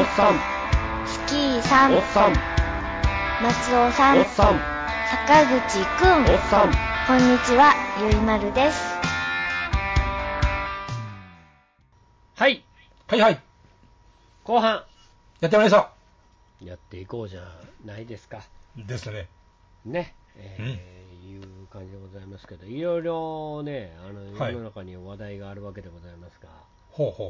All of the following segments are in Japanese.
っさん、 スキーさん、 おっさん、 松尾さん、 おっさん、 坂口くん、 おっさん。 こんにちは、ゆいまるです。 はい、 はいはい、 後半やってまいりましたやっていこうじゃないですかですね。 ね、いう感じでございますけど、いろいろね、 はい世の中に話題があるわけでございますが、 ほうほ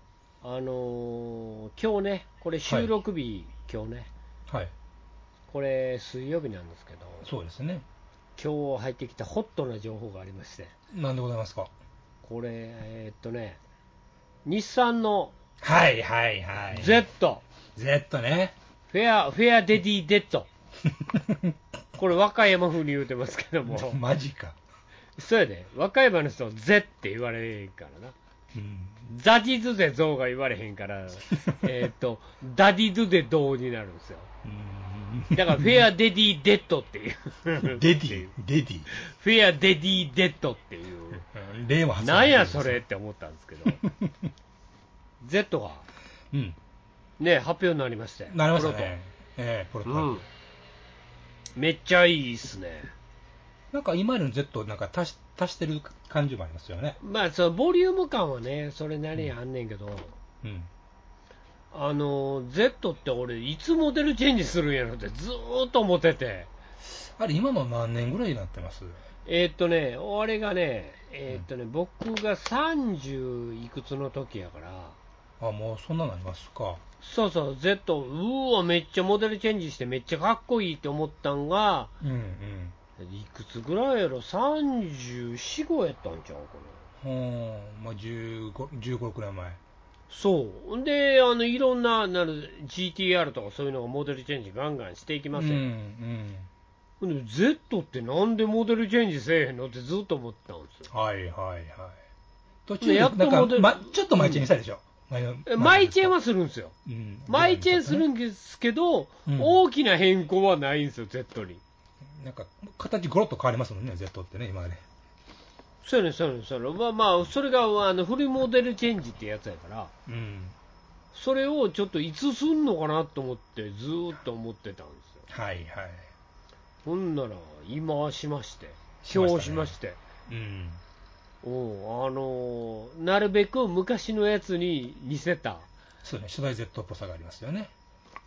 今日ね、これ収録日、今日ね、 う。はい。 これ水曜日なんですけど、 そうですね。 今日入ってきたホットな情報がありまして、 なんでございますか。 これ、日産のはいはいはい。 Z、 Z ね。 フェアデディデッド、これ和歌山風に言うてますけども、 マジか。 そうやで、和歌山の人はゼって言われへんからな。 うん。 ザディドゥでゾウが言われへんから、ダディドゥでドウになるんですよ。だからフェアデディデッドっていう。 デディ、デディ。 フェアデディデッドっていう。 例も発なんやそれって思ったんですけど。Z が、 うん。 ね、発表になりまして。 なりましたね。ポロト。 うん。めっちゃいいっすね。 なんか今の Z なんか足してる感じもありますよね。 まあ、そのボリューム感はね、それなりにあんねんけど、 うん。 Z って俺、いつモデルチェンジするんやろってずーっと思ってて、 あれ今も何年ぐらいになってます？ 俺がね、僕が30いくつの時やから、 あ、もうそんなのありますか。 そうそう、Z、うわ、めっちゃモデルチェンジしてめっちゃかっこいいって思ったんが、 うんうん。 いくつぐらいやろ、34、5やったんちゃうかな。 まあ15、16くらい前。 そう。んで、いろんな、GTR とかそういうのがモデルチェンジガンガンしていきますよ。で Z ってなんでモデルチェンジせえへんのってずっと思ってたんですよ。 はいはいはい。途中でやっとなんか、 モデルちょっと前チェンしたでしょ。 マイチェンはするんですよ。 うんマイチェンするんですけど、 うん大きな変更はないんですよ、Z に。 なんか、形ゴロッと変わりますもんね、Z ってね、今まで。 そうね、そうね、そうね。まあ、それがフルモデルチェンジってやつやから、 うん。 それをちょっといつすんのかなと思って、ずーっと思ってたんですよ。 はいはい。 ほんなら、今しまして、 しましたね今日しまして、 うん。 なるべく昔のやつに似せた、 そうね、初代 Z っぽさがありますよね。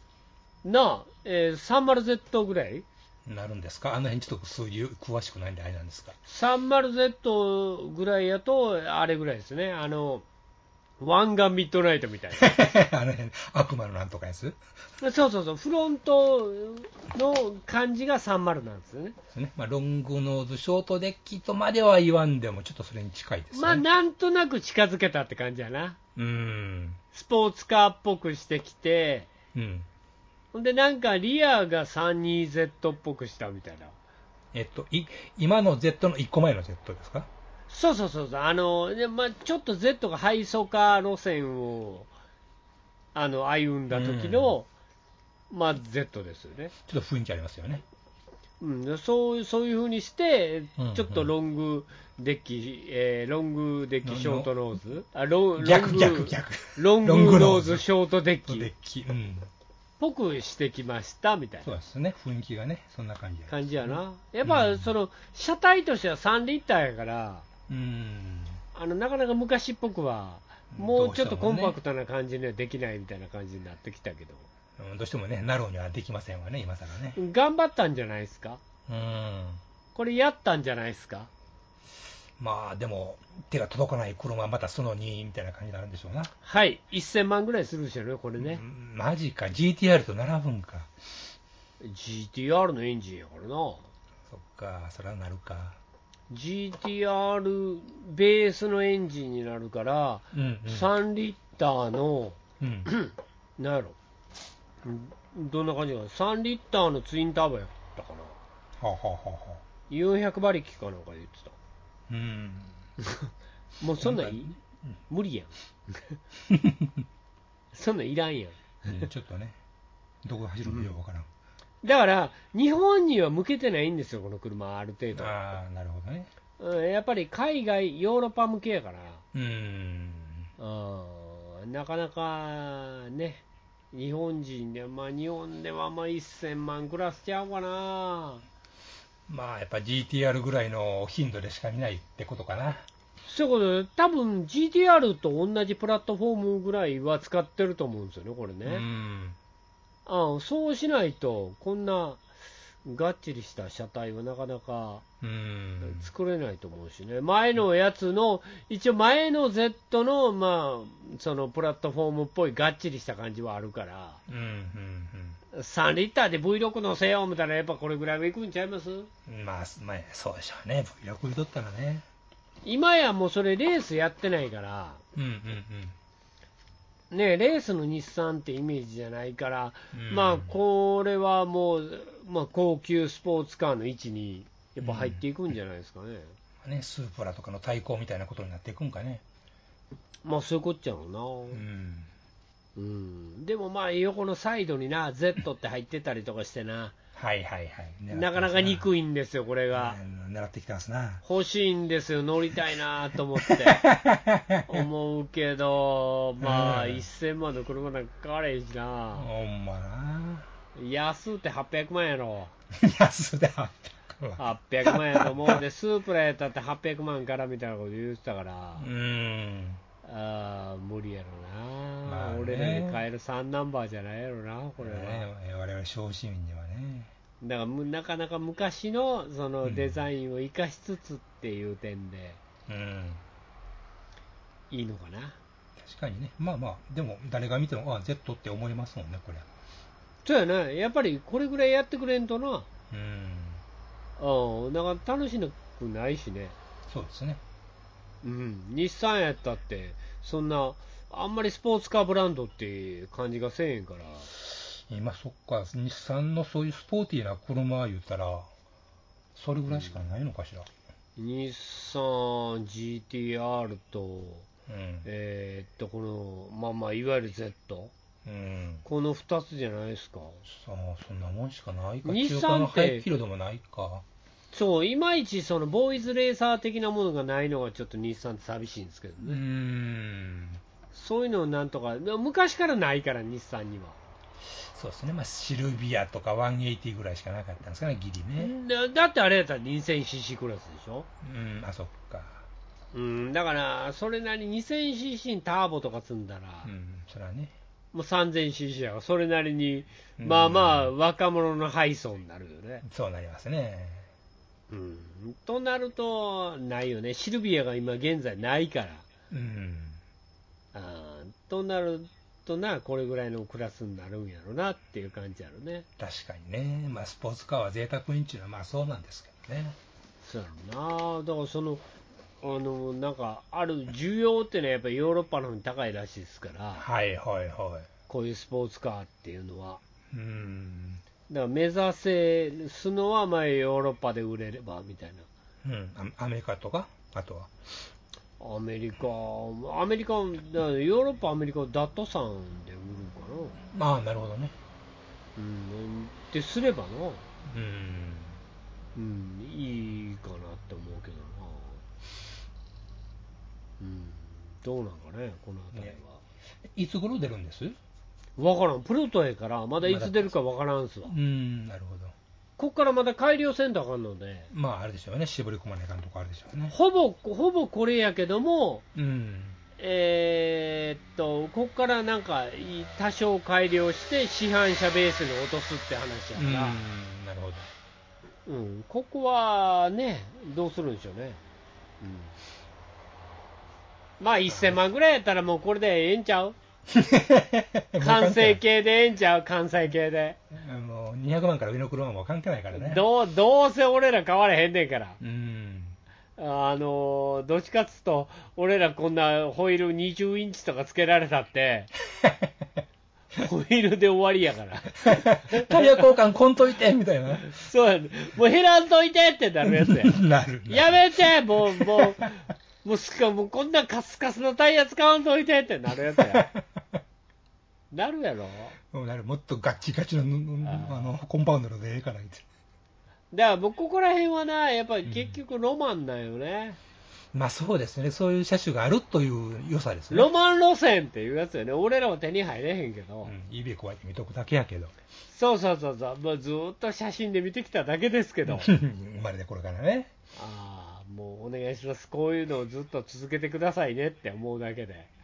30Z ぐらいなるんですか？あの辺ちょっと数字詳しくないんであれなんですか？ 30Z ぐらいやと、あれぐらいですね、湾岸ミッドナイトみたいあの辺、悪魔のなんとかやつな。そうそうそう、フロントの感じが30なんですよね。 ですね。まあ、ロングノーズ、ショートデッキとまでは言わんでも、ちょっとそれに近いですね。 まあ、なんとなく近づけたって感じやな。 うん。 スポーツカーっぽくしてきて、 うん。 ほんでなんかリアが 32Z っぽくしたみたいな。 今の Z の1個前の Z ですか？ そうそうそうそう、ちょっと Z がハイソカー路線を歩んだ時の、Z ですよね。 ちょっと雰囲気ありますよね。 そういう風にして、 うんちょっとロングデッキ、ショートノーズ、 逆。 ロングノーズショートデッデッキキ。うん。 ぽくしてきましたみたいなそうですね、雰囲気がね、そんな感じやな。やっぱ、車体としては3リッターやから、なかなか昔っぽくは、もうちょっとコンパクトな感じにはできないみたいな感じになってきたけど、 どうしてもね、ナローにはできませんわね、今更ね。 頑張ったんじゃないですか。これやったんじゃないですか。 まあでも、手が届かない車はまたその2みたいな感じになるんでしょうな。 はい、1000万ぐらいするでしょうね、これね。 マジか、GTR と並ぶんか。 GTR のエンジンやからな。 そっか、それはなるか。 GTR ベースのエンジンになるから、3リッターの、なんやろ、どんな感じかな、3リッターのツインターボやったかな。400馬力かなんかで言ってた。もうそんなん無理やん。そんなんいらんやん。 ちょっとね、どこ走るのかよくわからん。 だから、日本には向けてないんですよ、この車、ある程度。 ああ、なるほどね。 やっぱり海外、ヨーロッパ向けやから、なかなかね、 日本人で、日本では1000万クラスちゃうかな。 やっぱ GTR ぐらいの頻度でしか見ないってことかな。 そういうことで、多分 GTR と同じプラットフォームぐらいは使ってると思うんですよね、これね。そうしないと、こんながっちりした車体はなかなか作れないと思うしね。前のやつの、一応前の Z の、そのプラットフォームっぽいがっちりした感じはあるから、3リッターで V6 乗せよう思ったら、やっぱこれぐらいはいくんちゃいます？ そうでしょうね、V6 取ったらね。 今やもうそれレースやってないから、ね、レースの日産ってイメージじゃないから、これはもう、高級スポーツカーの位置にやっぱ入っていくんじゃないですかね。 スープラとかの対抗みたいなことになっていくんかね。 そういうこっちゃろうな。でも横のサイドにな Z って入ってたりとかしてな、なかなか憎いんですよ、これが。 狙ってきてますな。 欲しいんですよ、乗りたいなと思って思うけど、1000万の車なんか買われへんしな。 ほんまな。 安って800万やろ。 安で800万。 800万やと思うで、スープラやったって800万からみたいなこと言ってたから。無理やろな、俺らに買える3ナンバーじゃないやろな、これは。 我々小市民にはね。 だからなかなか昔のそのデザインを生かしつつっていう点で、いいのかな。 確かにね、でも誰が見ても、Z って思いますもんね、これ。 そうやな、やっぱりこれぐらいやってくれんとな、だから楽しくないしね。 そうですね。 日産やったってそんなあんまりスポーツカーブランドって感じがせえへんから。 今そっか、日産のそういうスポーティーな車言ったらそれぐらいしかないのかしら。 日産 GTR と、このいわゆる Z、この2つじゃないですか。 そんなもんしかないか。 日産って中華の排気量でもないか。 そう、いまいちそのボーイズレーサー的なものがないのがちょっと日産って寂しいんですけどね。そういうのをなんとか、昔からないから日産には。 そうですね、シルビアとか180ぐらいしかなかったんですかね、ギリね。 だってあれやったら 2000cc クラスでしょ。 そっか。 だからそれなりに 2000cc にターボとか積んだら、 それはね、 もう 3000cc やからそれなりに若者の配送になるよね。 そうなりますね。 となるとないよね。シルビアが今現在ないから。となるとな、これぐらいのクラスになるんやろなっていう感じやろね。 確かにね。スポーツカーは贅沢品っていうのはそうなんですけどね。 そうやろな。だからそのなんかある需要っていうのはやっぱりヨーロッパの方に高いらしいですから。こういうスポーツカーっていうのは。だから目指すのはヨーロッパで売れればみたいな。アメリカとか、あとはアメリカ、ヨーロッパ、アメリカ、ダットさんで売るかな。 なるほどね。 ってすればな。いいかなって思うけどな。どうなんかね、この辺りは。 いつ頃出るんです？ わからん。プロトやから、まだいつ出るかわからんすわ。 なるほど。 ここからまだ改良せんとあかんので。 あれでしょうね、絞り込まないかんとこあるでしょうね。 ほぼこれやけども、ここからなんか多少改良して市販車ベースに落とすって話やから。 なるほど。 ここはね、どうするんでしょうね。1000万ぐらいやったらもうこれでええんちゃう？完成形でええんちゃう？関西系で。 もう200万から上の車はもう関係ないからね。 どうせ俺ら買われへんねんから。どっちかっつうと、俺らこんなホイール20インチとかつけられたって、ホイールで終わりやから。 タイヤ交換こんといてみたいな。 そうやね。もう減らんといてってなるやつや。 なる。 やめてもうこんなカスカスのタイヤ使わんといてってなるやつや。なるやろ。 もっとガッチガチのコンパウンドでええから言って。 だから僕ここら辺はな、やっぱり結局ロマンだよね。 まあそうですね、そういう車種があるという良さですね。 ロマン路線っていうやつよね。俺らは手に入れへんけど。 eBay こうやって見とくだけやけど。 そうそうそうそう、まあ、ずっと写真で見てきただけですけど。 生まれてこれからね。 ああ、もうお願いします。こういうのをずっと続けてくださいねって思うだけで。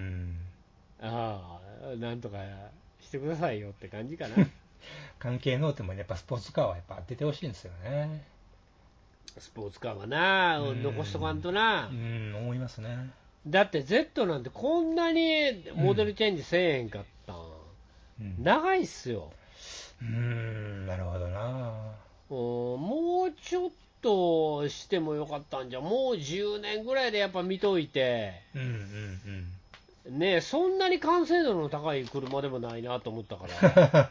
ああ、なんとかしてくださいよって感じかな。 関係のうてもやっぱスポーツカーはやっぱ当ててほしいんですよね。 スポーツカーはな、残しとかんとな。 思いますね。 だって Z なんてこんなにモデルチェンジせえへんかったん、長いっすよ。 なるほどな。 もうちょっとしてもよかったんじゃ、もう10年ぐらいでやっぱ見といて、ね、そんなに完成度の高い車でもないなと思ったから、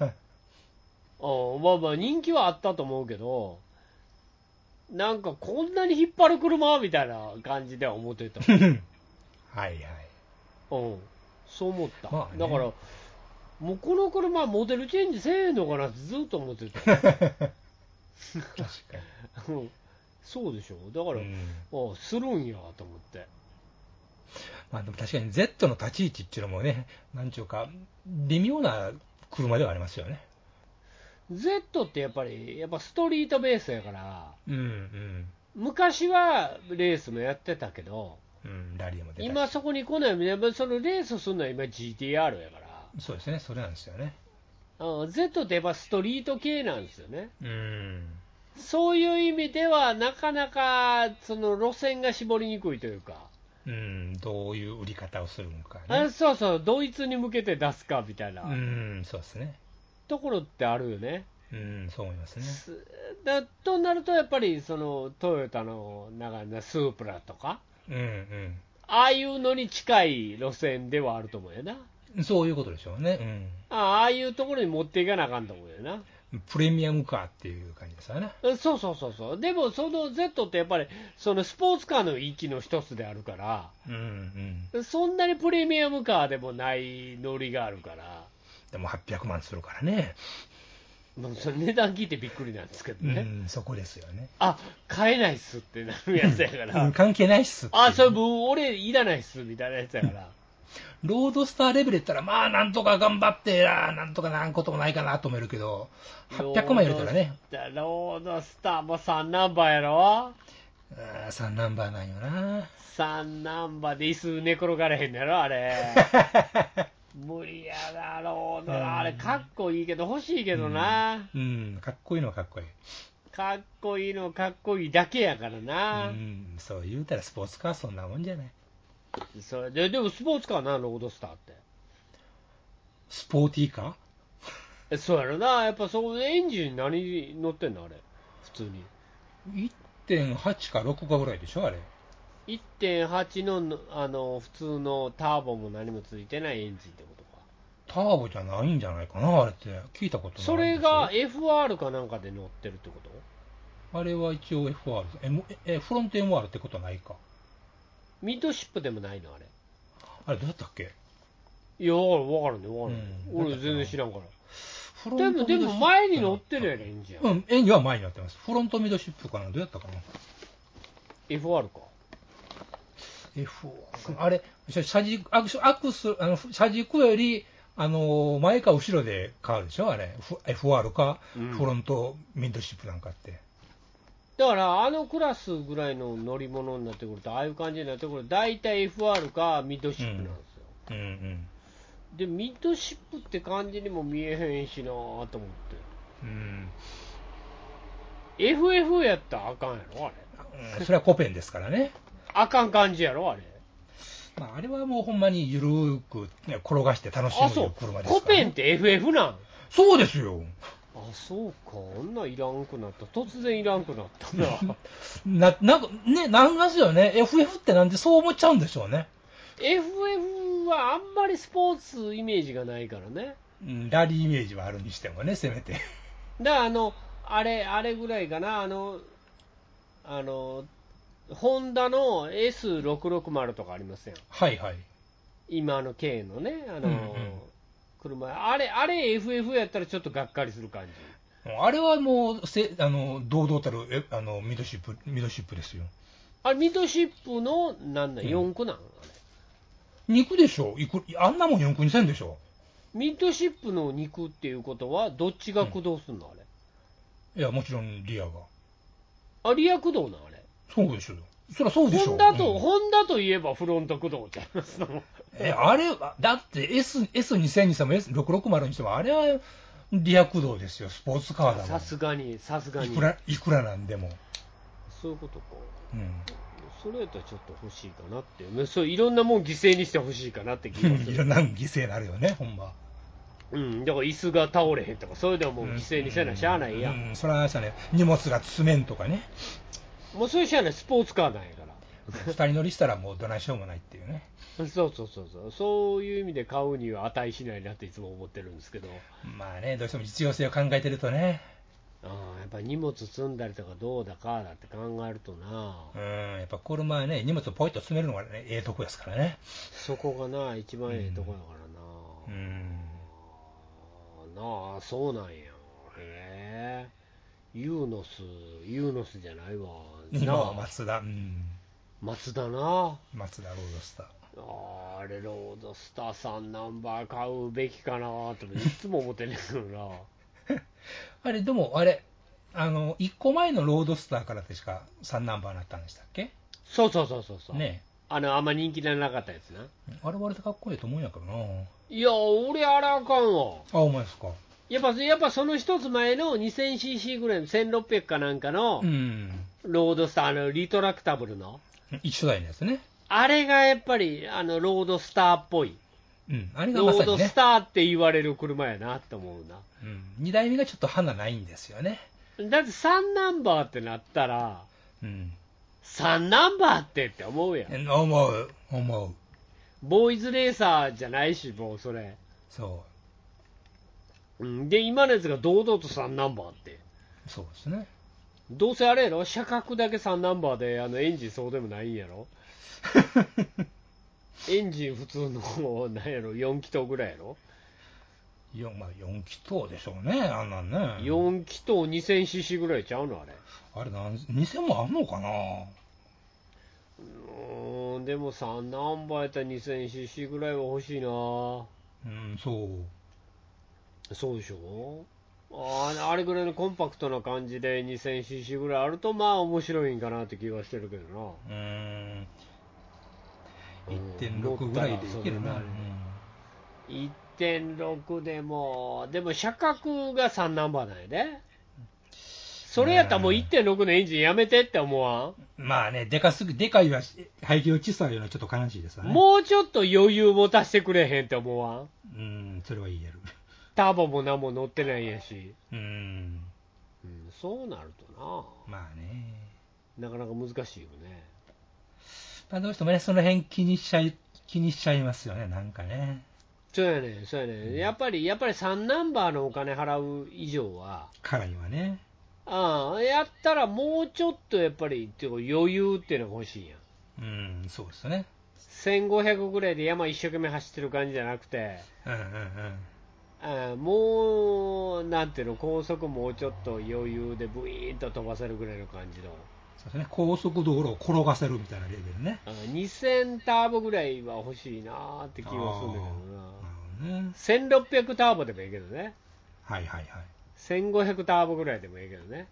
まあまあ人気はあったと思うけど、なんかこんなに引っ張る車みたいな感じでは思ってた。 はいはい。 そう思った。 まあね、 だから、もうこの車モデルチェンジせえへんのかなってずっと思ってた。確かに。そうでしょ。だから、するんやと思って。 まあでも確かに Z の立ち位置っていうのもね、なんちゅうか、微妙な車ではありますよね。 Z ってやっぱストリートベースやから、昔はレースもやってたけど、 ラリーも出たし今そこに来ない、そのレースするのは今 GTR やから。 そうですね、それなんですよね。 Z ってやっぱストリート系なんですよね。そういう意味ではなかなかその路線が絞りにくいというか、 どういう売り方をするのかね。 そうそう、ドイツに向けて出すかみたいな、 そうですね。 ところってあるよね。 そう思いますね。 となると、やっぱりそのトヨタのスープラとか、ああいうのに近い路線ではあると思うよな。 そういうことでしょうね。 ああいうところに持っていかなあかんと思うよな。 プレミアムカーっていう感じですよね。 そうそうそうそう。でもその Z ってやっぱりそのスポーツカーの域の一つであるから、そんなにプレミアムカーでもない乗りがあるから。 でも800万するからね。 その値段聞いてびっくりなんですけどね。 そこですよね。 買えないっすってなるやつやから。 関係ないっすって。 それもう俺いらないっすみたいなやつやから。 ロードスターレベルやったら、まあなんとか頑張ってなんとかなんこともないかなと思えるけど、800万入れたらね。 ロードスターも3ナンバーやろ。 3ナンバーなんよな。 3ナンバーで椅子寝転がれへんのやろあれ。無理やな、ロード、あれかっこいいけど欲しいけどな。 かっこいいのはかっこいい。 かっこいいのかっこいいだけやからな。 そう言うたらスポーツカーそんなもんじゃない。 それでもスポーツカーな、ロードスターって。 スポーティーカーそうやろな、やっぱそうエンジン何乗ってんのあれ、普通に。 1.8 か6かぐらいでしょ、あれ。 1.8 の普通のターボも何もついてないエンジンってことか。 ターボじゃないんじゃないかな、あれって聞いたことないんですよ。 それが FR かなんかで乗ってるってこと？ あれは一応 FR、フロント MR ってことはないか。 ミッドシップでもないのあれ。 あれどうやったっけ？ いや、分からんね、俺全然知らんから。でも前に乗ってるやん、エンジン。 エンジンは前に乗ってます。フロントミッドシップかな、どうやったかな。 FR か。 あれ、車軸より、前か後ろで変わるでしょ、あれ。FR か、フロントミッドシップなんかって。 だからあのクラスぐらいの乗り物になってくると、ああいう感じになってくると大体 FR かミッドシップなんですよ。でミッドシップって感じにも見えへんしなぁと思って。FF やったらあかんやろあれ。それはコペンですからね。 あかん感じやろあれ。 あれはもうほんまにゆるーく、転がして楽しむ車ですから、ね。 コペンって FF なん？ そうですよ。 そうか、あんないらんくなった。突然いらんくなったな。なんかね、なんですよね。FF ってなんでそう思っちゃうんでしょうね。 FF はあんまりスポーツイメージがないからね。 ラリーイメージはあるにしてもね、せめて。 だからあれぐらいかな、ホンダの S660 とかありますやん。 はいはい。 今K のね、車、あれ FF やったらちょっとがっかりする感じ。 あれはもう堂々たるミッドシップですよ。 あれミッドシップの4区なんあれ2区でしょ。あんなもん4区にせんでしょ。 ミッドシップの2区っていうことはどっちが駆動するの、あれ。 いやもちろんリアが。 あ、リア駆動なんあれ。 そうでしょ。そりゃそうでしょ。 ホンダといえばフロント駆動ってあれだって S2000 にしても S660 にしてもあれはリア駆動ですよ。スポーツカーだもん。 さすがにいくらなんでも。 そういうことか。それやったらちょっと欲しいかなって、そういろんなもん犠牲にして欲しいかなって気がする。 いろんなもん犠牲になるよね、ほんま。 だから椅子が倒れへんとか、それでももう犠牲にせなしゃあないやん。 それはあれしたね、荷物が積めんとかね。 もうそういうしゃあない、スポーツカーなんやから。 2人乗りしたらもうどないしようもないっていうね。 そういう意味で買うには値しないなっていつも思ってるんですけど。 まあね、どうしても実用性を考えてるとね。 やっぱり荷物積んだりとかどうだかだって考えるとな。 やっぱ車はね、荷物をポイッと詰めるのがね、ええとこですからね。 そこがな、一番ええとこだからな。なあ、そうなんや。へえ。ユーノスじゃないわ。 今はマツダ。 マツダな。 マツダロードスター。 あれ、ロードスター3ナンバー買うべきかなっていつも思ってんねんけどな。 あれ、でも、1個前のロードスターから確か3ナンバーになったんでしたっけ？ そう。 ね。 あんま人気なかったやつな。 あれはあれでかっこいいと思うんやけどな。 いや、俺あれあかんわ。 あ、お前ですか。 やっぱその一つ前の 2000cc ぐらいの1600かなんかのロードスター、リトラクタブルの一緒代のやつね。 あれがやっぱりロードスターっぽい。 あれがまさにね、 ロードスターって言われる車やなって思うな。 2台目がちょっと花ないんですよね。 だって3ナンバーってなったら、3ナンバーって思うやん。 思う。 ボーイズレーサーじゃないし、もうそれ。 そう。 で、今のやつが堂々と3ナンバーって。 そうですね。 どうせあれやろ、車格だけ3ナンバーでエンジンそうでもないんやろ。エンジン普通のなんやろ4気筒ぐらいやろ。 まあ、4気筒でしょうね、あんなんね。 4気筒 2000cc ぐらいちゃうのあれ。 あれ2000もあんのかな。 でも3ナンバーやったら 2000cc ぐらいは欲しいな。そうでしょ。あれぐらいのコンパクトな感じで 2000cc ぐらいあるとまあ面白いんかなって気がしてるけどな。 1.6 ぐらいでいけるな。 1.6 でも車格が3ナンバーなんやで。それやったらもう 1.6 のエンジンやめてって思わん？ まあね、でかいは排気量小さいようなちょっと悲しいですわね。 もうちょっと余裕持たせてくれへんって思わん？ それは言える。 ターボも何も乗ってないんやし。そうなるとな。 まあね。 なかなか難しいよね。 どうしてもね、その辺気にしちゃいますよね、なんかね。 そうやね。やっぱり3ナンバーのお金払う以上は。 からにはね。 やったらもうちょっとやっぱり余裕っていうのが欲しいやん。そうですね。 1500ぐらいで山一生懸命走ってる感じじゃなくて、もうなんていうの、高速もうちょっと余裕でブイーンと飛ばせるぐらいの感じの。 そうですね。高速道路を転がせるみたいなレベルね。 2000ターボぐらいは欲しいなーって気がするんだけどな。1600ターボでもいいけどね。1500ターボぐらいでもいいけどね。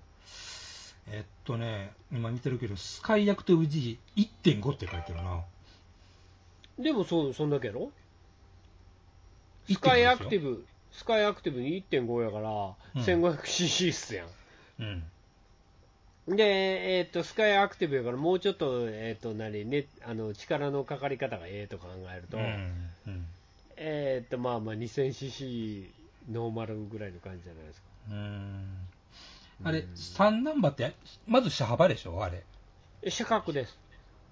今見てるけど、スカイアクティブ G1.5 って書いてるな。でもそんだけやろ。スカイアクティブに 1.5 やから、1500cc っすやん。で、スカイアクティブやからもうちょっと、力のかかり方がと考えると、まあ 2000cc ノーマルぐらいの感じじゃないですか。 あれ、3ナンバーって、まず車幅でしょ、あれ。 車格です。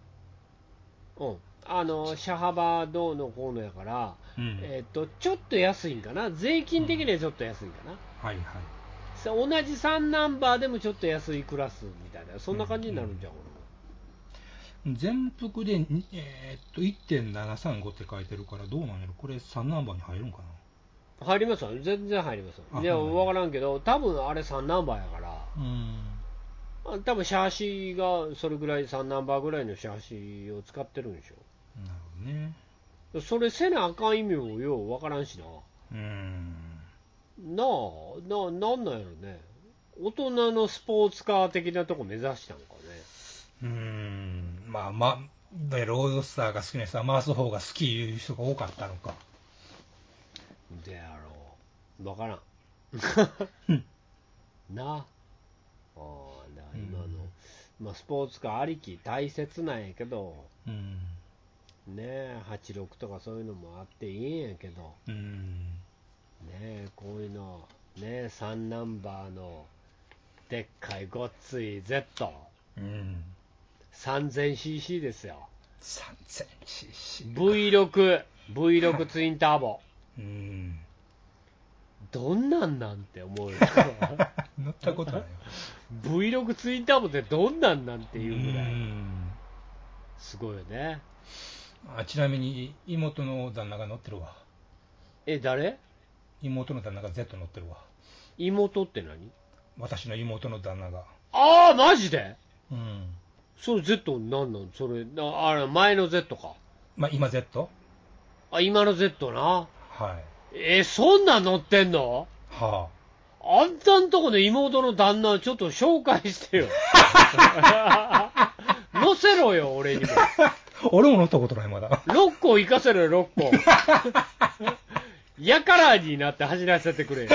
車幅どうのこうのやから、ちょっと安いんかな。税金的にはちょっと安いんかな。同じ3ナンバーでもちょっと安いクラスみたいな、そんな感じになるんじゃん。 全幅で、1.735 って書いてるから、どうなんやろ、これ3ナンバーに入るんかな。 入りますよ、全然入りますよ。いや、分からんけど、多分あれ3ナンバーやから。 多分シャーシがそれぐらい、3ナンバーぐらいのシャーシを使ってるんでしょ。 なるほどね。 それせなあかん意味もようわからんしな。なんなんやろね。大人のスポーツカー的なとこ目指したんかね。 まあまあ、ロードスターが好きな人は回す方が好きいう人が多かったのか。 でやろう。わからん。なあ。だから今の、まあ、スポーツカーありき大切なんやけど、ねえ、86とかそういうのもあっていいんやけど、ねえ、こういうの、ねえ、3ナンバーのでっかいごっつい Z、3000cc ですよ。 3000cc。 V6 ツインターボ。どんなんなんて思うよ。 乗ったことないよ。 V6 ツインターボってどんなんなんていうぐらい。すごいよね。 ちなみに妹の旦那が乗ってるわ。 誰？ 妹の旦那が Z 乗ってるわ。 妹って何？ 私の妹の旦那が。 ああ、マジで？それ Z なんなんそれ、前の Z か。 まあ今 Z？ 今の Z な。 はい。 そんなん乗ってんの？ はあんたんとこの妹の旦那ちょっと紹介してよ。乗せろよ、俺にも。 俺も乗ったことない、まだ。 6個行かせろよ、6個。やからになって走らせてくれ。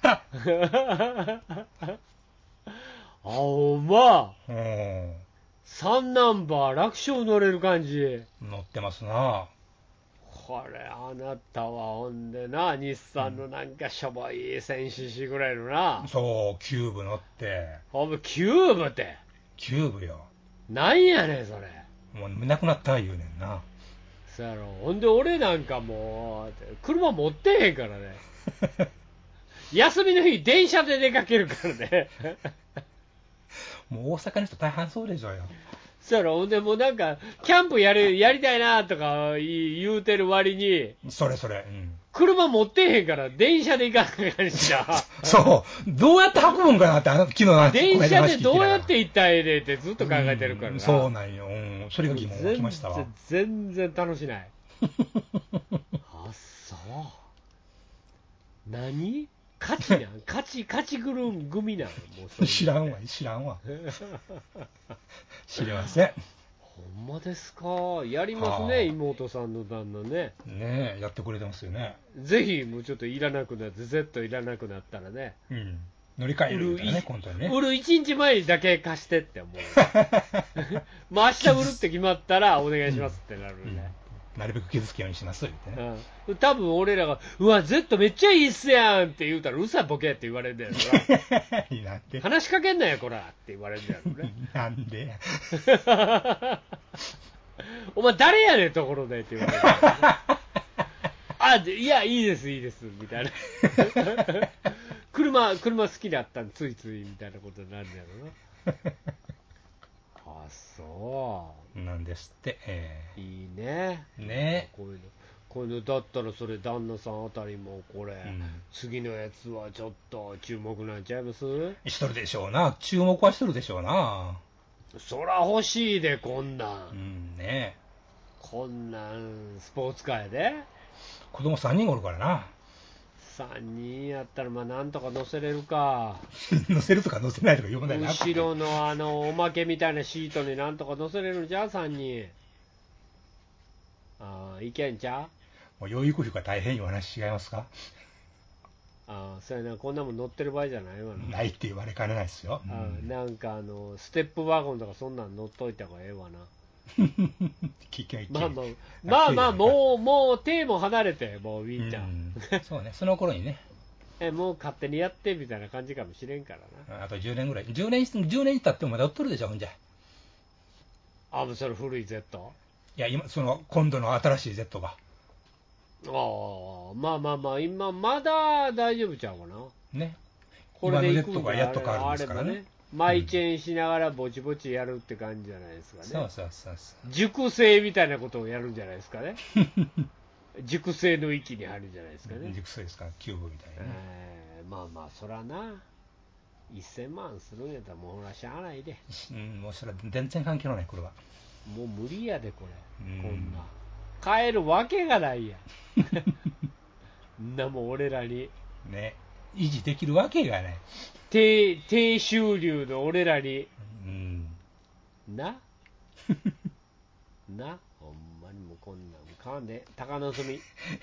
ほんま。3ナンバー楽勝乗れる感じ。 乗ってますな。 これあなたはほんでな、日産のなんかしょぼい 1000cc ぐらいのな。 そう、キューブ乗って。 キューブって。 キューブよ。 なんやねん、それ。 もうなくなった言うねんな。 そやろ。ほんで俺なんかもう、車持ってへんからね。休みの日電車で出かけるからね。 もう大阪の人大半そうでしょうよ。 そやろ。ほんでもうなんか、キャンプやりたいなとか言うてる割に、 それ。 車持ってへんから電車で行かなきゃしな。 そう。どうやって運ぶんかなって、昨日なんて。 電車でどうやって行ったらええねんってずっと考えてるからな。 そうなんよ。それが疑問が来ましたわ。 全然楽しない。あ、そう。何？勝ちなん？勝ち組なん？もう知らんわ。知りません。 ほんまですか。やりますね、妹さんの旦那ね。 ねえ、やってくれてますよね。 ぜひ、もうちょっといらなくなって、Z いらなくなったらね。 乗り換えるみたいなね、今度はね。 売る1日前にだけ貸してって思う。もう明日売るって決まったらお願いしますってなるね。 なるべく傷つけようにしますってね。 多分俺らが、うわ、Z めっちゃいいっすやんって言うたら、うさボケって言われるんだよな。話しかけんなよ、こらって言われるんだよね。 なんでお前誰やねん、ところでって言われる。いや、いいです、みたいな。車好きだったんついついみたいなことになるんだよな。そうなんですって。 いいね。 ね。 こういうのだったらそれ旦那さんあたりもこれ、次のやつはちょっと注目なんちゃいます？ しとるでしょうな。注目はしとるでしょうな。 そら欲しいで、こんなん。 ね。 こんなんスポーツカーやで。 子供3人おるからな。 3人やったらまあなんとか乗せれるか。 乗せるとか乗せないとか言う問題なくて、 後ろのおまけみたいなシートになんとか乗せれるんじゃん、3人。いけんちゃう？ もう養育費が大変いう話違いますか？ そうやな、こんなもん乗ってる場合じゃないわな。 ないって言われかねないですよ。 なんかステップワゴンとかそんなん乗っといた方がええわな。まあもう手も離れて、もうウィンちゃん。 そうね、その頃にね。 もう勝手にやってみたいな感じかもしれんからな。 あと10年ぐらい。10年経ってもまだ売っとるでしょ、ほんじゃ。 もうそれ古い Z？ いや、今度の新しい Z が。 まあ、今まだ大丈夫ちゃうかな。 ね。 これで行く今の Z がやっと変わるんですからね。 マイチェーンしながらぼちぼちやるって感じじゃないですかね。 そう。 熟成みたいなことをやるんじゃないですかね。熟成の域に入るんじゃないですかね。 熟成ですか、キューブみたいなね。 まあ、そらな。 1000万するんやったらもうほらしゃあないで、 もうそれは全然関係のない車。 もう無理やでこれ、こんな買えるわけがないやんなもん俺らにね、維持できるわけがない。 低収入の俺らに、なな、ほんまにもうこんなん買わんで、鷹の隅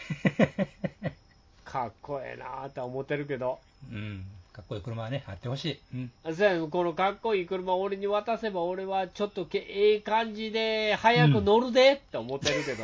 かっこええなーって思ってるけど、 かっこいい車はね、あってほしい。 そうや、このかっこいい車を俺に渡せば、俺はちょっとええ感じで早く乗るでって思ってるけど、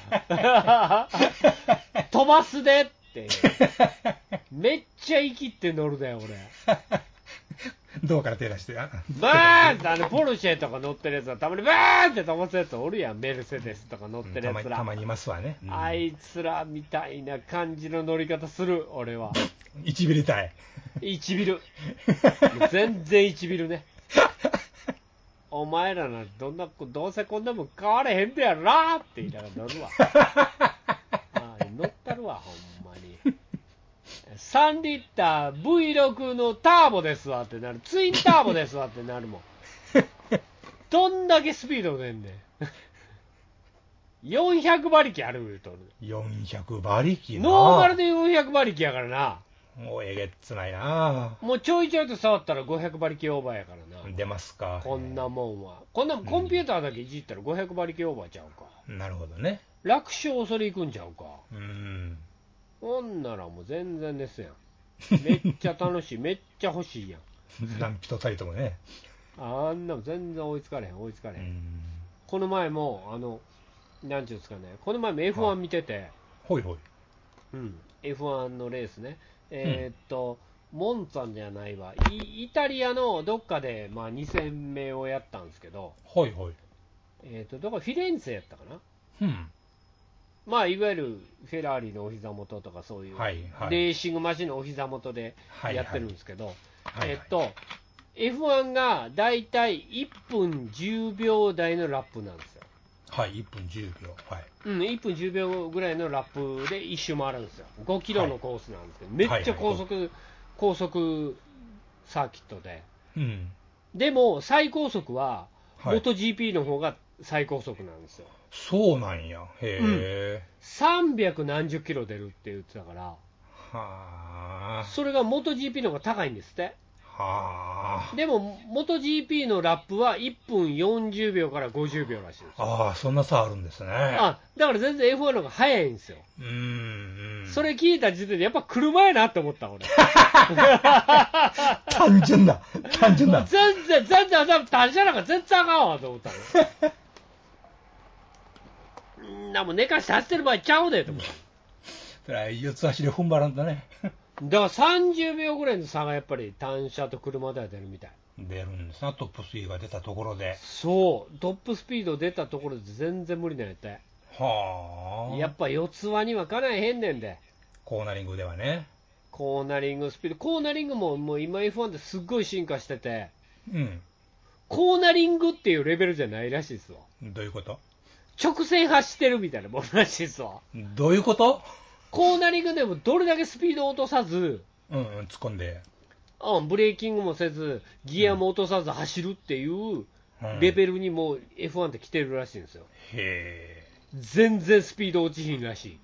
飛ばすでってめっちゃ生きって乗るだよ俺どうから手出して、 バーンってポルシェとか乗ってるやつはたまにバーンって飛ばすやつおるやん、メルセデスとか乗ってるやつら、 たまにいますわね、 あいつらみたいな感じの乗り方する俺は。 1ビルたい。 1ビル全然1ビルねお前らなどうせこんなもん買われへんでやろなって言いながら乗るわ乗ったるわほんまに3リッター V6 のターボですわってなる、ツインターボですわってなるもんどんだけスピード出んねん400馬力ある言うとる。 400馬力な。 ノーマルで400馬力やからな。 もうえげっつないな。 もうちょいちょいと触ったら500馬力オーバーやからな。 出ますか。 こんなもんは。こんなコンピューターだけいじったら500馬力オーバーちゃうか。 なるほどね。 楽勝それいくんちゃうか。ほんならもう全然ですやん。めっちゃ楽しい、めっちゃ欲しいやん。 何人たりともね。 あんなも全然追いつかれへん。この前もなんていうんですかね、この前も F1 見てて、 ほいほい。 F1 のレースね。モンツァじゃないわ、イタリアのどっかで、2戦目をやったんですけど、 ほいほい。 どこフィレンツェやったかな。いわゆるフェラーリのお膝元とかそういう、レーシングマシンのお膝元でやってるんですけど、F1 がだいたい1分10秒台のラップなんですよ。 はい、1分10秒。はい。 1分10秒ぐらいのラップで1周回るんですよ。5キロのコースなんですけど、めっちゃ高速サーキットで。でも、最高速は、MotoGP の方が最高速なんですよ。 そうなんや。へえ。 300何十キロ出るって言ってたから、 はあ。 それが MotoGP の方が高いんですって。 はあ。 でも、MotoGP のラップは1分40秒から50秒らしいんですよ。 ああ、そんな差あるんですね。 だから全然 F1 の方が早いんですよ。それ聞いた時点でやっぱ車やなって思った俺。 単純だ。 全然単車なんか全然あかんわと思ったの。もう寝かして走ってる場合ちゃうでと思った。 それは四つ足で踏ん張らんとね。 だから30秒ぐらいの差がやっぱり単車と車では出るみたい。 出るんですな、トップスピードが出たところで。 そう、トップスピード出たところで全然無理なんやって。 はあ。 やっぱ四つ輪にはかないへんねんで。 コーナリングではね。 コーナリングスピード、コーナリングももう今 F1 ですっごい進化してて、コーナリングっていうレベルじゃないらしいですわ。 どういうこと？ 直線走ってるみたいなものらしいですわ。 どういうこと？ コーナリングでもどれだけスピードを落とさず、 突っ込んで、 ブレーキングもせず、ギアも落とさず走るっていうレベルにもう F1 って来てるらしいんですよ。全然スピード落ちひんらしい。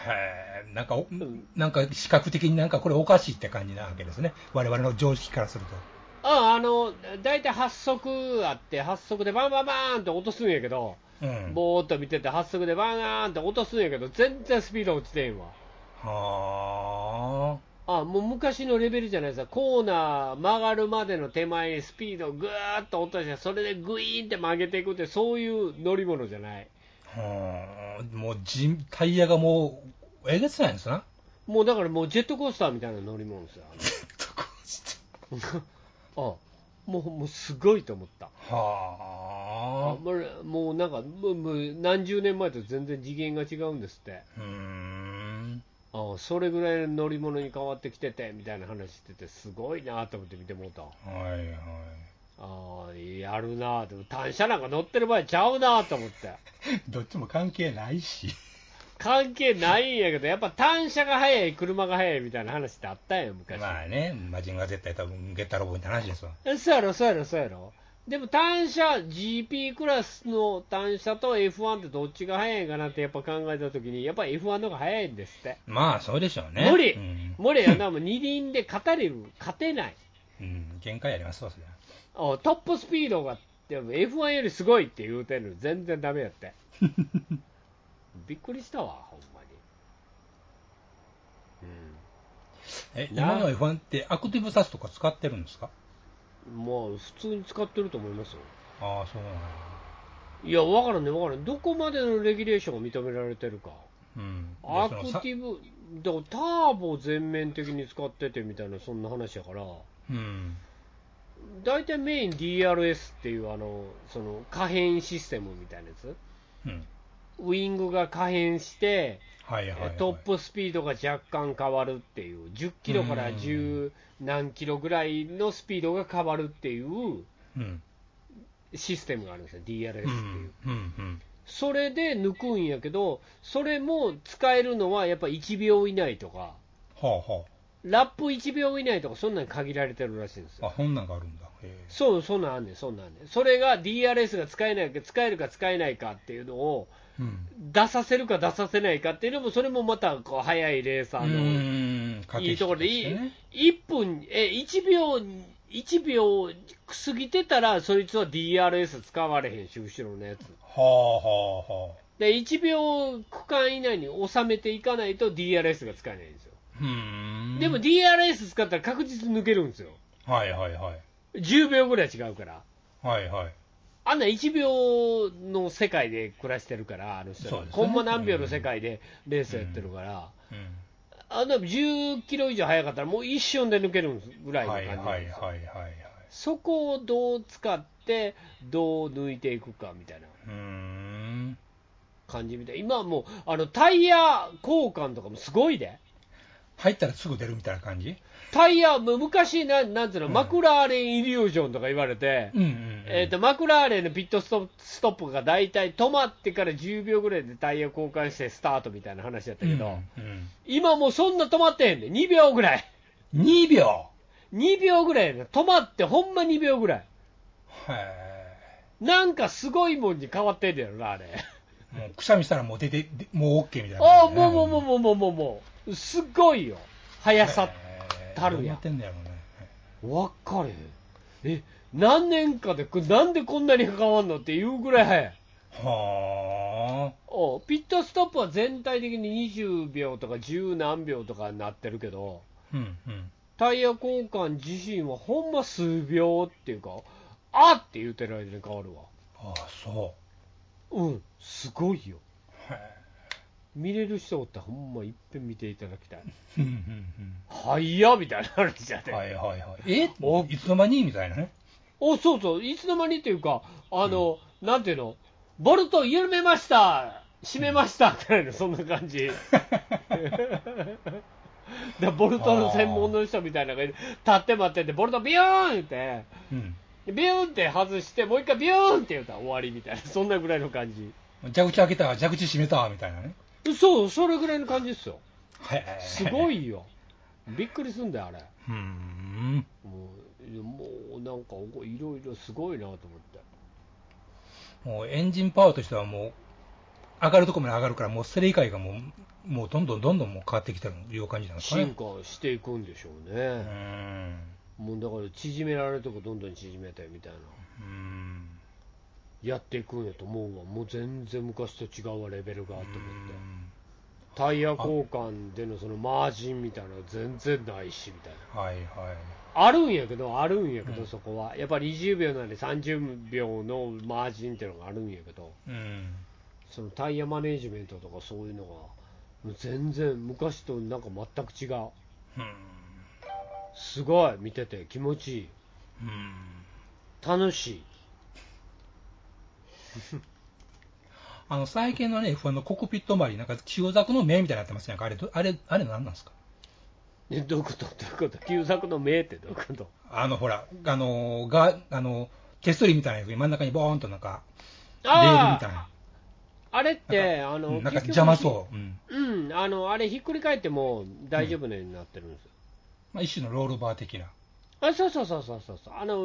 なんか視覚的になんかこれおかしいって感じなわけですね。我々の常識からすると。 大体8速あって、8速でバンバンバーンって落とすんやけど、ぼーっと見てて8速でバーンって落とすんやけど、全然スピード落ちてんわ。もう昔のレベルじゃないですか。コーナー曲がるまでの手前にスピードをぐーっと落として、それでグイーンって曲げていくって、そういう乗り物じゃない。 もうタイヤがもうえげつないんですな。 もうだからもうジェットコースターみたいな乗り物ですよ。 ジェットコースターもうすごいと思った。もうなんかもう何十年前と全然次元が違うんですって。それぐらいの乗り物に変わってきててみたいな話してて、すごいなと思って見てもうた。やるなでも単車なんか乗ってる場合ちゃうなと思って。 どっちも関係ないし。 関係ないんやけど、やっぱ単車が速い、車が速いみたいな話ってあったんや、昔。 まあね、マジンガー絶対多分ゲッタロボみたいな話ですわ。 そうやろ、そうやろ、そうやろ。でも単車、GP クラスの単車と F1 ってどっちが速いかなってやっぱ考えたときに、やっぱ F1 の方が速いんですって。 まあそうでしょうね。 無理、無理やな、もう二輪で勝てない。 限界ありますわ、それは。トップスピードが、でも F1 よりすごいって言うてるの、全然ダメやって。びっくりしたわ、ほんまに。今の F1 ってアクティブサスとか使ってるんですか？ もう普通に使ってると思いますよ。 ああ、そうなんだ。 いや、わからんね、わからん。どこまでのレギュレーションが認められてるか。アクティブ、だからターボ全面的に使っててみたいな、そんな話やから。大体メイン DRS っていうその可変システムみたいなやつ。ウイングが可変して、トップスピードが若干変わるっていう、10キロから10何キロぐらいのスピードが変わるっていうシステムがあるんですよ、DRS っていう。それで抜くんやけど、それも使えるのはやっぱ1秒以内とか、ラップ1秒以内とか、そんなん限られてるらしいんですよ。 そんなんがあるんだ。 そう、そんなんあんねん、そんなんあんねん。それが DRS が使えるか使えないかっていうのを、出させるか出させないかっていうのも、それもまたこう速いレーサーのいいところで、1分、1秒過ぎてたら、そいつは DRS 使われへんし、後ろのやつ。で、1秒区間以内に収めていかないと DRS が使えないんですよ。でも DRS 使ったら確実に抜けるんですよ。10秒ぐらい違うから。あんな1秒の世界で暮らしてるから、あの人は、コンマ何秒の世界でレースやってるから、あんな10キロ以上速かったら、もう一瞬で抜けるぐらいの感じなんですよ。そこをどう使って、どう抜いていくかみたいな感じみたい。今はもうタイヤ交換とかもすごいで。 入ったらすぐ出るみたいな感じ？ タイヤ、昔なんていうの、マクラーレンイリュージョンとか言われて、マクラーレンのピットストップがだいたい止まってから10秒ぐらいでタイヤ交換してスタートみたいな話だったけど、今もうそんな止まってへんねん。2秒ぐらい。 2秒 ?2 秒ぐらいで止まってほんま2秒ぐらい。なんかすごいもんに変わってんだよな、あれ。 もうくしゃみしたらもう出て、もう OK みたいな、 ああ、もう、すっごいよ。速さたるや。わかれへん。何年かで、なんでこんなに変わんのっていうぐらい速い。ピットストップは全体的に20秒とか10何秒とかになってるけど、タイヤ交換自身はほんま数秒っていうか、あって言うてる間に変わるわ。すごいよ。見れる人おったらほんまいっぺん見ていただきたい。はいやみたいな話じゃね。 いつの間にみたいなね。 そう、いつの間にっていうか、なんていうの、ボルト緩めました、締めましたみたいな、そんな感じ。ボルトの専門の人みたいなのが立って待ってて、ボルトビューンって、ビューンって外して、もう一回ビューンって言うたら終わりみたいな、そんなぐらいの感じ。 蛇口開けた、蛇口閉めたみたいなね。 そう、それぐらいの感じですよ。すごいよ。びっくりすんだよ、あれ。もうなんかいろいろすごいなと思って。 もうエンジンパワーとしてはもう上がるところまで上がるから、もうそれ以外がもうどんどんもう変わってきてるいう感じなんですかね。 進化していくんでしょうね。もうだから縮められるとこどんどん縮めてみたいな。やっていくんやと思うわ。もう全然昔と違うわ、レベルがと思って。タイヤ交換でのそのマージンみたいなの全然ないしみたいな。あるんやけど、そこはやっぱり20秒なので30秒のマージンっていうのがあるんやけど、そのタイヤマネジメントとかそういうのが全然昔となんか全く違う。すごい見てて気持ちいい。楽しい。 最近のね、F1 のコックピット周り、なんか旧作の目みたいになってますやんか。あれ何なんですか？ どういうこと旧作の目ってどういうこと？ ほら、手すりみたいなやつに真ん中にボーンとなんか、レールみたいな。 あれって、 なんか邪魔そう。 あれひっくり返っても大丈夫なようになってるんですよ。 まあ、一種のロールバー的な。 そうそうそうそうそう。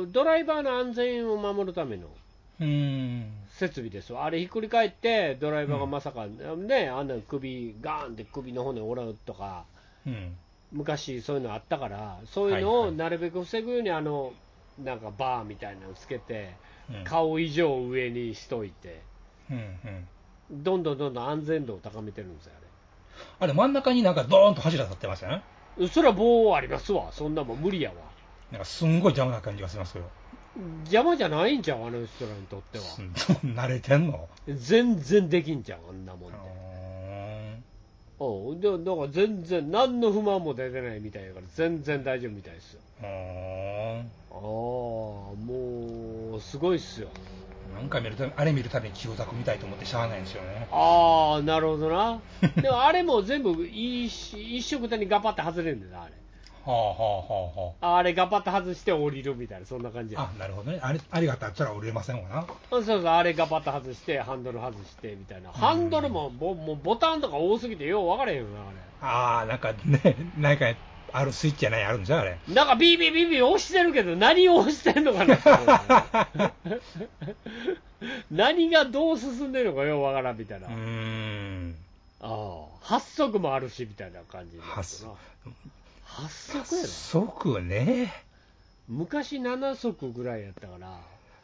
ドライバーの安全を守るための設備ですわ。あれひっくり返って、ドライバーがまさか、ね、あんな首、ガーンって首の骨折るとか、昔そういうのあったから、そういうのをなるべく防ぐように、なんかバーみたいなのつけて、顔以上上にしといて、どんどん安全度を高めてるんですよ、 あれ真ん中になんかドーンと柱立ってましたね。 それは棒ありますわ、そんなもん無理やわ。 なんかすんごい邪魔な感じがしますけど。 邪魔じゃないんちゃう、あの人らにとっては。 慣れてんの？ 全然できんじゃん、あんなもんで。だから全然、何の不満も出てないみたいだから、全然大丈夫みたいですよ。もう、すごいっすよ。 なんかあれ見るたびに気をざくみたいと思ってしゃあないんですよね。 なるほどな。でもあれも全部一色たにガパって外れるんだよな、あれ。あれガパって外して降りるみたいな、そんな感じや。 なるほどね。あれがあったら降りれませんわな。 そうそう、あれガパッと外して、ハンドル外してみたいな。ハンドルもボタンとか多すぎてよう分からへんよな、 あれ。なんかね、なんかあるスイッチやないあるんじゃあれ。 なんかビービービービー押してるけど、何を押してんのかな何がどう進んでるのかよう分からんみたいな。8速もあるしみたいな感じになるな。8速ね。昔7速ぐらいやったから、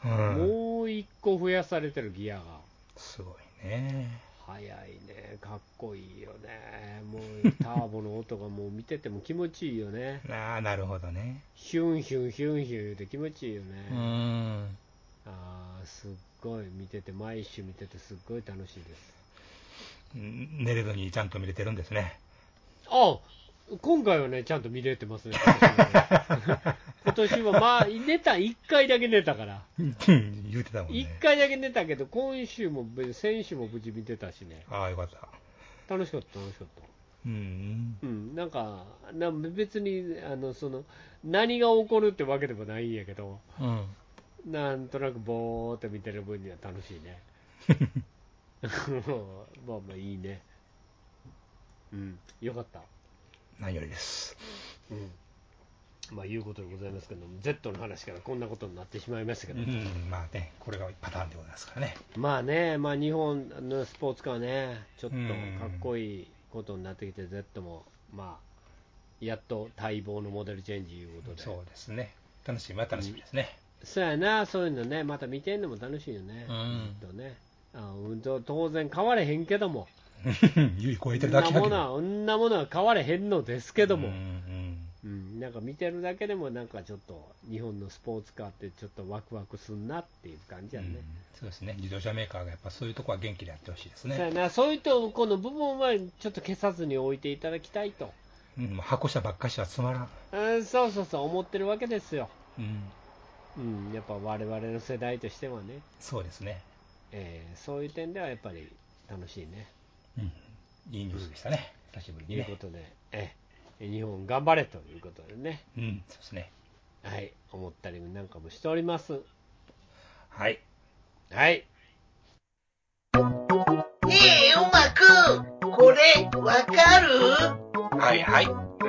もう1個増やされてるギアが。 すごいね。 速いね、かっこいいよね。もうターボの音がもう見てても気持ちいいよね。 なるほどね。 ヒュンヒュンヒュンヒュン言うて気持ちいいよね。すっごい見てて、毎週見ててすっごい楽しいです。 寝れずにちゃんと見れてるんですね。 今回はね、ちゃんと見れてますね。今年はまあ、1回だけ寝たから。 言うてたもんね。 1回だけ寝たけど、先週も無事見てたしね。 よかった。 楽しかった。なんか別に何が起こるってわけでもないんやけど、なんとなくぼーっと見てる分には楽しいね。まあいいね。よかった。 何よりです。 いうことでございますけども、Z の話からこんなことになってしまいましたけど、 まあね、これがパターンでございますからね。 日本のスポーツカーね、ちょっとかっこいいことになってきて、Z もやっと待望のモデルチェンジいうことで。 そうですね。楽しみですね。 そうやな、そういうのね、また見てんのも楽しいよね。当然変われへんけども。 指超えてるだけだけど。 そんなものは変われへんのですけども。なんか見てるだけでもなんかちょっと日本のスポーツカーってちょっとワクワクすんなっていう感じやね。 そうですね。自動車メーカーがやっぱそういうとこは元気でやってほしいですね。 そういうとこの部分はちょっと消さずに置いていただきたいと。 箱車ばっかしはつまらん。そう思ってるわけですよ。やっぱ我々の世代としてはね。 そうですね。 そういう点ではやっぱり楽しいね。 いいニュースでしたね。久しぶりにね。 ということで、日本頑張れということでね。 そうですね。 はい、思ったりなんかもしております。 はい。 うまくこれわかる？ はい。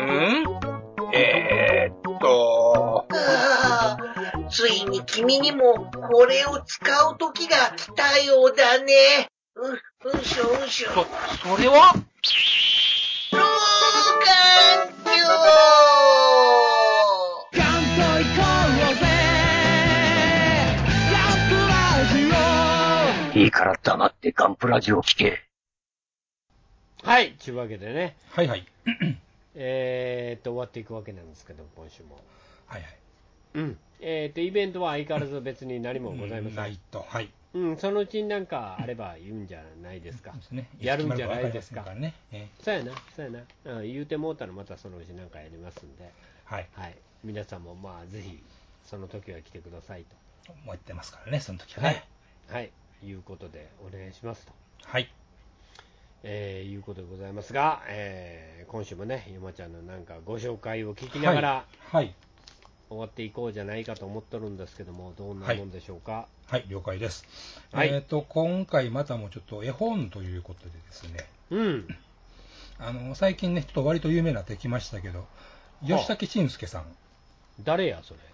ついに君にもこれを使う時が来たようだね。それは？ 老眼鏡！ いいから黙ってガンプラジオ聞け。 はい、というわけでね。 終わっていくわけなんですけど、今週も。 はい。 イベントは相変わらず別に何もございません。 ないと。はい。 そのうちになんかあれば言うんじゃないですか。やるんじゃないですか。そうやな。言うてもうたらまたそのうちなんかやりますんで。はい。皆さんもぜひその時は来てくださいと。 思ってますからね、その時はね。 はい。いうことでお願いしますと。 はい。 いうことでございますが、今週もね、ゆまちゃんのなんかご紹介を聞きながら、 終わっていこうじゃないかと思ってるんですけども、どんなもんでしょうか。 はい、了解です。 はい、 今回またもちょっと絵本ということでですね、最近ね、ちょっと割と有名になってきましたけど、吉武慎介さん。 誰や、それ。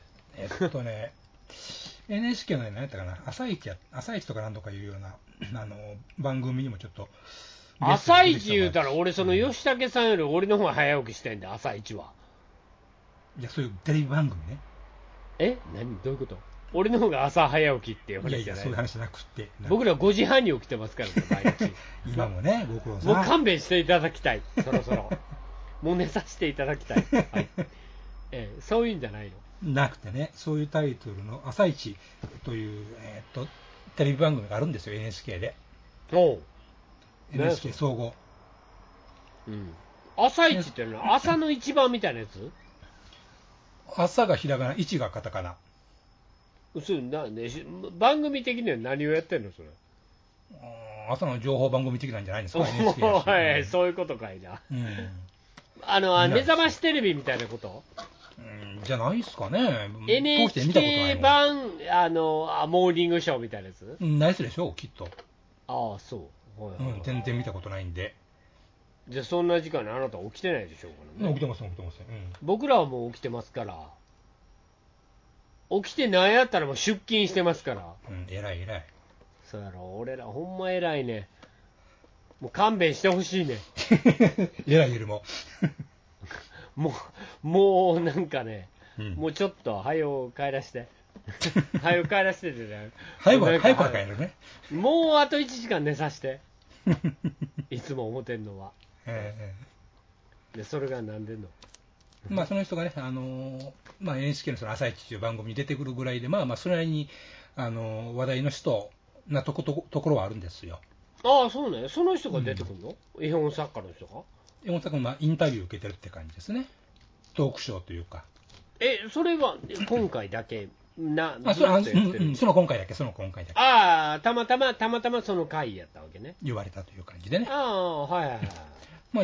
NHK の何やったかな、朝一とか何とかいうような番組にもちょっと。 朝一言うたら、俺、その吉武さんより俺の方が早起きしてんだ、朝一は。 いや、そういうテレビ番組ね。 どういうこと？俺の方が朝早起きっていう話じゃない。 いやいや、そういう話じゃなくて。 僕ら5時半に起きてますからね、毎日。 今もね、ご苦労さん。 もう勘弁していただきたい、そろそろ。もう寝させていただきたい。はい。そういうんじゃないの？ なくてね、そういうタイトルの朝一という、テレビ番組があるんですよ、NHK で。NHK 総合。 朝一ってのは朝の一番みたいなやつ？ 朝がひらがな、一がカタカナ。 番組的には何をやってんの、それ。 朝の情報番組的なんじゃないですか、NHK はい、そういうことかいな。目覚ましテレビみたいなこと？ じゃないですかね。 NHK 版モーニングショーみたいなやつ？ ないですでしょう、きっと。 ああ、そう。 全然見たことないんで。 じゃあそんな時間にあなた起きてないでしょうからね。起きてます。 僕らはもう起きてますから。起きてないやったらもう出勤してますから。 偉い。 そうやろ、俺らほんま偉いね。もう勘弁してほしいね。 偉いよりも。 もうなんかね、もうちょっと早う帰らして。早く帰らせててね。 早く帰るね。 もうあと1時間寝させて。いつも思ってんのは。で、それがなんでんの？ その人がね、NHK のその朝一という番組に出てくるぐらいで、それなりに話題の人なところはあるんですよ。 ああ、そうね。その人が出てくるの？絵本作家の人が？ 絵本作家のインタビューを受けてるって感じですね。トークショーというか。 それは今回だけその今回だけ。 ああ、たまたまその回やったわけね。 言われたという感じでね。 ああ、はい。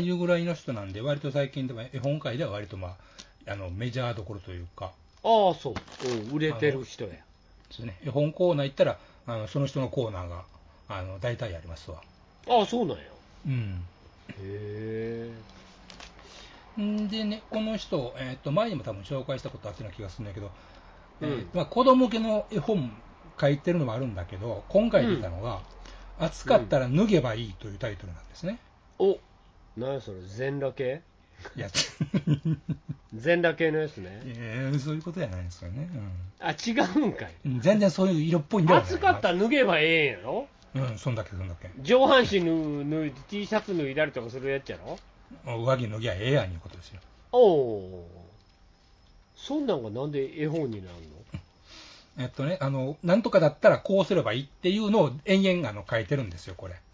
いうぐらいの人なんで、割と最近では絵本界では割とメジャーどころというか。 ああ、そう。売れてる人や。 ですね。絵本コーナー行ったらその人のコーナーが大体ありますわ。 ああ、そうなんや。 へえ。でね、この人、前にも多分紹介したことあったような気がするんだけど、子供向けの絵本書いてるのもあるんだけど、今回出たのが、暑かったら脱げばいいというタイトルなんですね。 何それ、全裸系？ いや、 全裸系のやつね。 そういうことじゃないですよね。 違うんかい。 全然そういう色っぽいんだよね。 暑かったら脱げばええんやろ？ そんだけ。 上半身脱いで T シャツ脱いだりとかするやつやろ？ 上着脱ぎゃええやんいうことですよ。 そんなんがなんで絵本になるの？なんとかだったらこうすればいいっていうのを延々書いてるんですよ、これ。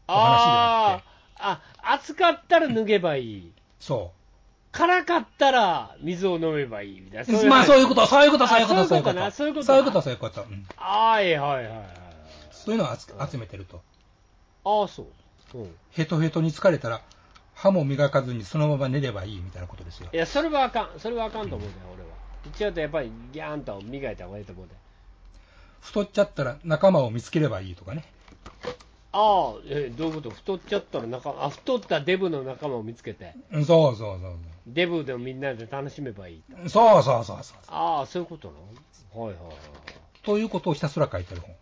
暑かったら脱げばいい。 そう。 辛かったら水を飲めばいいみたいな。 そういうこと。 そういうこと。 はい。そういうのを集めてると。 そう。 ヘトヘトに疲れたら歯も磨かずにそのまま寝ればいいみたいなことですよ。 いや、それはあかんと思うね、俺は。一応やっぱりギャーンと磨いた方がいいと思うね。 太っちゃったら仲間を見つければいいとかね。 どういうこと？太っちゃったら太ったデブの仲間を見つけて。 そう。 デブでもみんなで楽しめばいい。 そう。 そういうことなの？はい。 ということをひたすら書いてる本。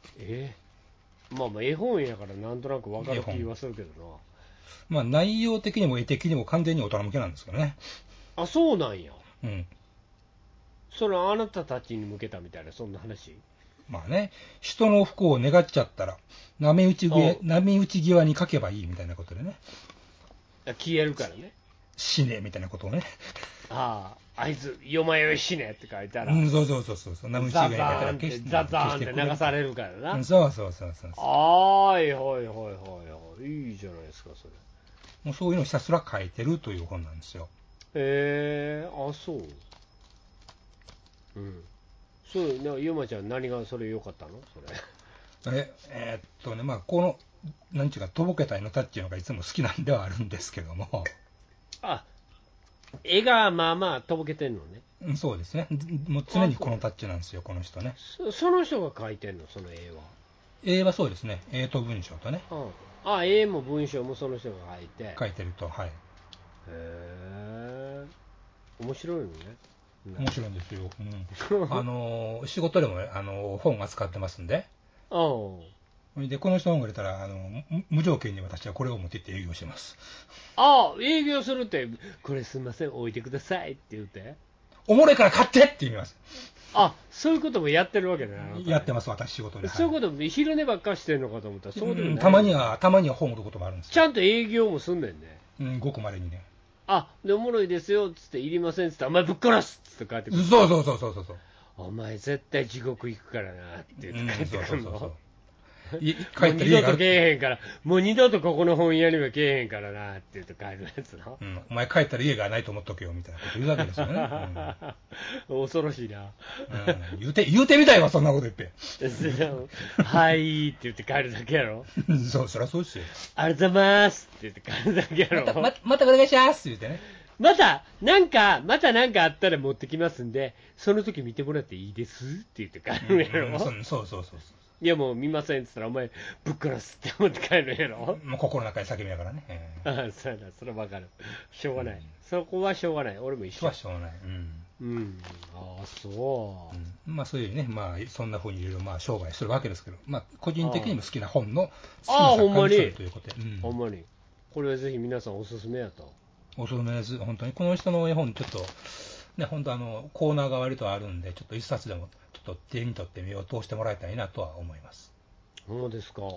絵本やからなんとなく分かる気はするけどな。内容的にも絵的にも完全に大人向けなんですけどね。 そうなんや。それはあなたたちに向けたみたいな、そんな話？ 人の不幸を願っちゃったら波打ち際に書けばいいみたいなことでね。 消えるからね。 死ねみたいなことをね。 あいつよまよい死ねって書いたら、 そう。波打ち際に書いたらザザーンって流されるからな。 そう。 はい。いいじゃないですか、それ。 もうそういうのをひたすら書いてるという本なんですよ。 そう。そう、ゆまちゃん何がそれ良かったの？それ。 このなんちゅうかとぼけた絵のタッチのがいつも好きなんではあるんですけども。 絵がまあまあとぼけてんのね。 そうですね。もう常にこのタッチなんですよ、この人ね。 その人が描いてんの、その絵は。 絵はそうですね。絵と文章とね。 絵も文章もその人が書いてると、はい。 面白いのね。 面白いんですよ。仕事でも本扱ってますんで。で、この人の本が出たら、無条件に私はこれを持って行って営業してます。 営業するって、これすみません、置いてくださいって言って。 おもろいから買ってって言います。 そういうこともやってるわけだな。 やってます、私仕事で。 そういうことも昼寝ばっかしてるのかと思ったら、そうでもない。 たまには本を売ることもあるんですよ。 ちゃんと営業もすんねんね。 ごくまでにね。 で、おもろいですよっつって、いりませんっつって、お前ぶっ殺すっつって帰ってくる。 そう。 お前絶対地獄行くからなって言って帰ってくるの。もう二度とけえへんから、もう二度とここの本屋にはけえへんからなって言って帰るやつな。 お前帰ったら家がないと思っとけよみたいなこと言うわけですよね。 恐ろしいな。 言うてみたいわ、そんなこと言って。 はいって言って帰るだけやろ。 そりゃそうですよ。 ありがとうございますって言って帰るだけやろ。 またお願いしますって言ってね。 またなんかあったら持ってきますんで、その時見てもらっていいですって言って帰るやろ。 そう。 いやもう見ませんって言ったら、お前ぶっ殺すって思って帰るやろ。 もう心の中で叫びながらね。 そうやな、それは分かる。しょうがない。そこはしょうがない。俺も一緒。 しょうがない。 そう。 そういうね、そんな風にいろいろ商売するわけですけど、個人的にも好きな本の好きな作家にするということで。 ほんまに。これはぜひ皆さんおすすめやと。 おすすめです。本当にこの人の絵本ちょっとね、本当コーナーが割とあるんで、ちょっと一冊でもちょっと手に取って目を通してもらいたいなとは思います。 そうですか。なんか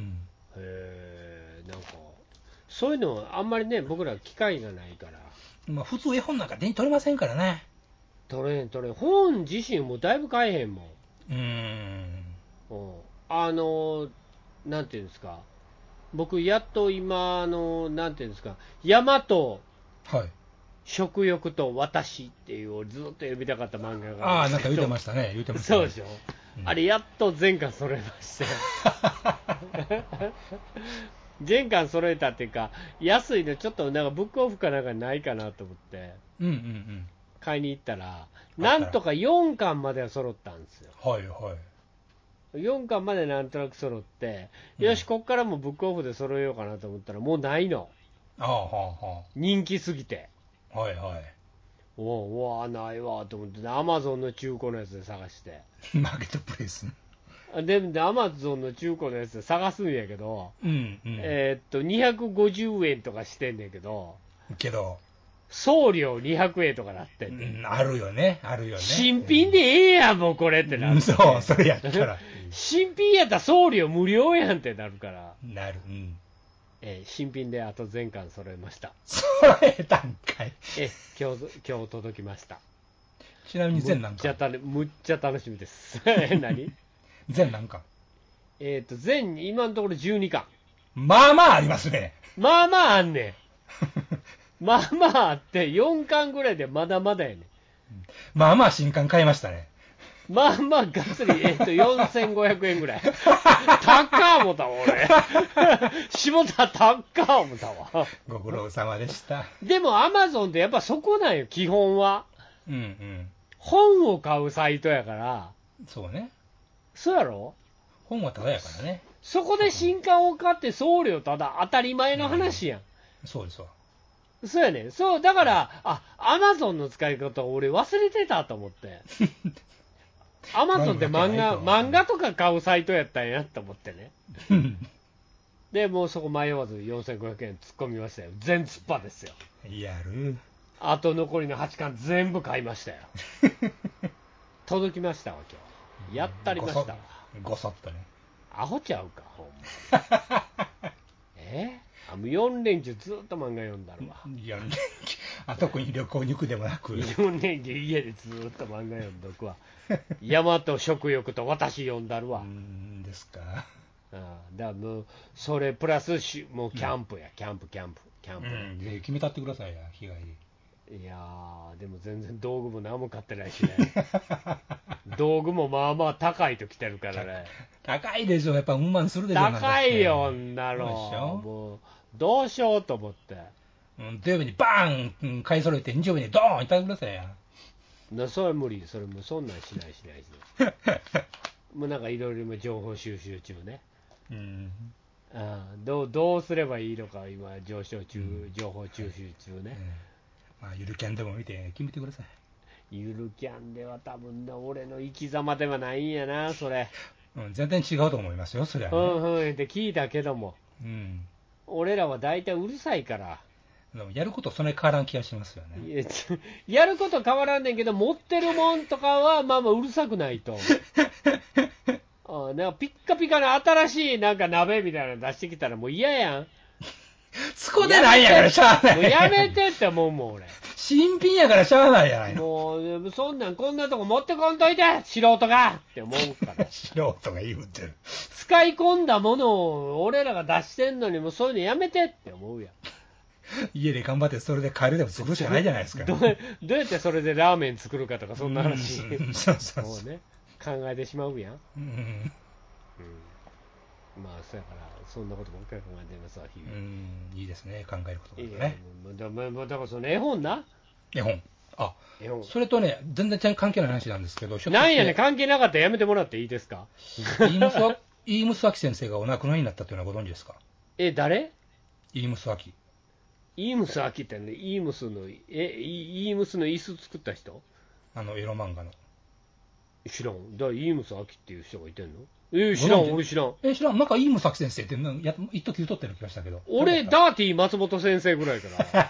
そういうのあんまりね、僕ら機会がないから。 普通絵本なんか手に取れませんからね。 取れん。本自身もだいぶ買えへんもん。なんていうんですか。僕やっと今なんていうんですか。山と食欲と私っていうずっと読みたかった漫画がなんか言ってましたね。 そうでしょ。あれやっと全巻揃えまして。全巻揃えたっていうか、安いのちょっとなんかブックオフかなんかないかなと思って買いに行ったら、なんとか4巻までは揃ったんですよ。4巻までなんとなく揃って、よしこっからもブックオフで揃えようかなと思ったらもうないの。人気すぎて。ないわと思って、アマゾンの中古のやつで探して。 マーケットプレイス。 で、アマゾンの中古のやつで探すんやけど、250円とかしてんねんけど、送料200円とかなってんねん。 あるよね。 新品でええやん、もうこれってなる。 それやったら。 新品やったら送料無料やんってなるから。 なる。 新品であと全巻揃えました。 揃えたんかい。 今日届きました。 ちなみに全何巻？ むっちゃ楽しみです。何？ 全何巻？ 全今のところ12巻。 ありますね。 あんねん。あって4巻ぐらいでまだまだやねん。 新刊買いましたね。 がっつり、4500円ぐらい。高思ったわ、俺。下田高思ったわ。 ご苦労様でした。 でも、アマゾンってやっぱそこなんよ、基本は。本を買うサイトやから。 そうね。 そうやろ？ 本はただやからね。 そこで新刊を買って送料ただ当たり前の話やん。 そうですわ。 そうやね。そう、だから、アマゾンの使い方俺忘れてたと思って。アマゾンって漫画とか買うサイトやったんやと思ってね。で、もうそこ迷わず4500円突っ込みましたよ。全突破ですよ。 やる。 あと残りの8巻全部買いましたよ。届きましたわ、今日。やったりましたわ。 ごそっとね。 アホちゃうか、ほんま。もう4連休ずっと漫画読んだるわ。 4連休。特に旅行に行くでもなく。 4連休家でずっと漫画読んどくわ。山と食欲と私読んだるわ。 ですか。 だからもう、それプラスもうキャンプや、キャンプ。 ぜひ決めたってくださいや、日帰り。いやー、でも全然道具も何も買ってないしね。道具もまあまあ高いと来てるからね。 高いでしょ、やっぱするでしょ。 高いよ、んなの。もうどうしようと思って。 土曜日にバーン買い揃えて、日曜日にドーンいただくださいや。 それは無理、それもそんなんしない。もうなんかいろいろ情報収集中ね。どうすればいいのか、今、情報収集中ね。 まあ、ゆるキャンでも見て決めてください。 ゆるキャンでは多分な、俺の生き様ではないんやな、それ。 全然違うと思いますよ、それはね。 って聞いたけども、俺らは大体うるさいから。 やることそんなに変わらん気がしますよね。 やること変わらんねんけど、持ってるもんとかはまあうるさくないと。なんかピッカピカの新しいなんか鍋みたいなの出してきたらもう嫌やん。 使うてないやからしゃあない。 もうやめてって思うもん俺。 新品やからしゃあないやないの。 もうそんなんこんなとこ持ってこんといて素人がって思うから。 素人が言うてる。 使い込んだものを俺らが出してんのにもうそういうのやめてって思うやん。 家で頑張ってそれでカエルでも作るしかないじゃないですか。 どうやってそれでラーメン作るかとかそんな話もうね考えてしまうやん。まあそうやからそんなことばっかり考えてますわ。 いいですね、考えることがね。 だからその絵本な。 絵本。それとね、全然関係ない話なんですけど、 なんやねん、関係なかったらやめてもらっていいですか。 飯ムス先生がお亡くなりになったというのはご存知ですか。 誰？ 飯ムス明。 イームス・アキってね、イームスの椅子作った人？ エロ漫画の。 知らん。イームス・アキっていう人がいてんの？知らん、俺知らん。 知らん。なんかイームス・アキ先生って一時言うとってる気がしたけど。 俺、ダーティー松本先生ぐらいから。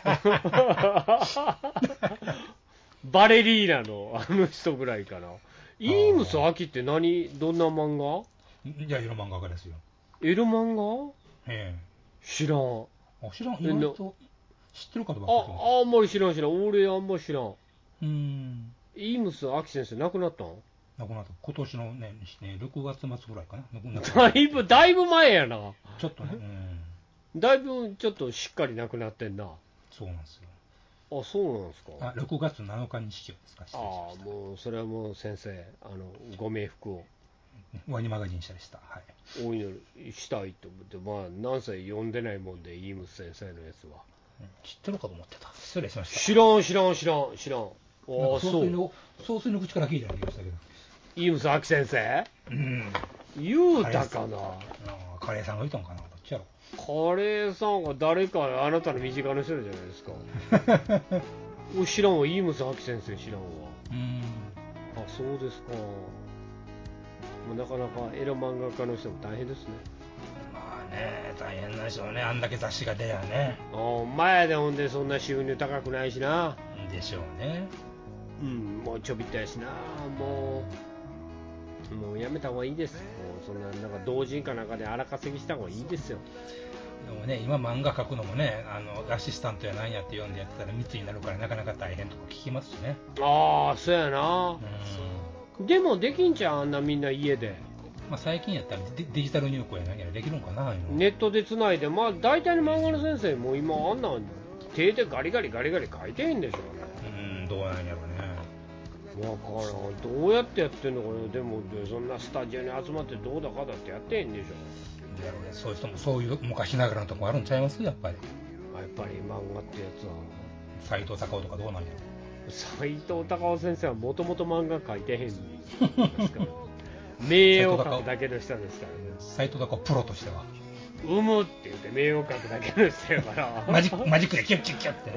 バレリーナのあの人ぐらいかな。イームス・アキってどんな漫画？ いや、エロ漫画家ですよ。 エロ漫画？知らん。 知らん。意外と知ってるかとばっかり。 あんまり知らん。俺あんまり知らん。イームス・アキ先生亡くなったん？ 亡くなった。今年のね、6月末ぐらいかな。だいぶ前やな。 ちょっとね。 だいぶちょっとしっかり亡くなってんな。 そうなんですよ。そうなんですか。 6月7日に死去ですか。 もうそれはもう先生ご冥福を。 ワニマガジン社でした。 お祈りしたいと思って、なんせ読んでないもんで、イームス先生のやつは。 知ってるかと思ってた。失礼しました。 知らん。 総帥の口から聞いたような気がしたけど。 イームス・アキ先生？言うたかな。 カレーさんが言ったのかな。どっちやろ。 カレーさんが誰かあなたの身近な人じゃないですか。知らんわ。イームス・アキ先生知らんわ。そうですか。なかなかエロ漫画家の人も大変ですね。 まあね、大変なんでしょうね。あんだけ雑誌が出やね。 前でほんでそんな収入高くないしな。 でしょうね。 もうちょびったやしな。もうやめた方がいいです。もうそんななんか同人かなんかで荒稼ぎした方がいいですよ。 でもね、今漫画描くのもね、アシスタントやなんやって読んでやってたら密になるからなかなか大変とか聞きますしね。 そうやな。でもできんじゃん、あんなみんな家で。 最近やったらデジタル入稿や何やらできるんかな。 ネットでつないで、大体の漫画の先生も今あんな手でガリガリ書いてへんでしょうね。 どうなんやろね。 わからん。どうやってやってんのかね。でもそんなスタジオに集まってどうだかだってやってへんでしょ。 そういう人もそういう昔ながらのとこあるんちゃいます？やっぱり漫画ってやつは斎藤隆夫とかどうなんやろ。 斎藤隆夫先生はもともと漫画描いてへんですから名を描くだけの人ですからね。 斎藤隆夫プロとしてはむって言って名を描くだけの人やからマジックでキュッキュッキュッって、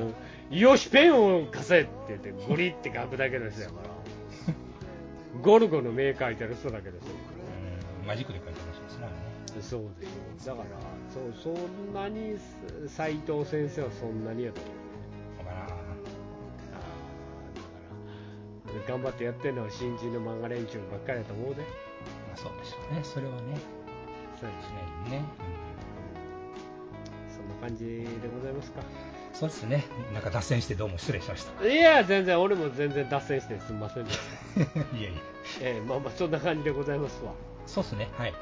よしペンを貸せって言ってゴリって描くだけの人やからゴルゴの名描いてる人だけですよ。 マジックで描いてる人ですね。 そうでしょ。だからそんなに斎藤先生はそんなにやと思う。頑張ってやってるのは新人の漫画連中ばっかりだと思うで。 そうでしょうね。それはね。 そうですね。そんな感じでございますか。 そうですね。なんか脱線してどうも失礼しました。 いや全然俺も全然脱線してすみませんでした。 いやいや。 そんな感じでございますわ。 そうですね。はい。 いう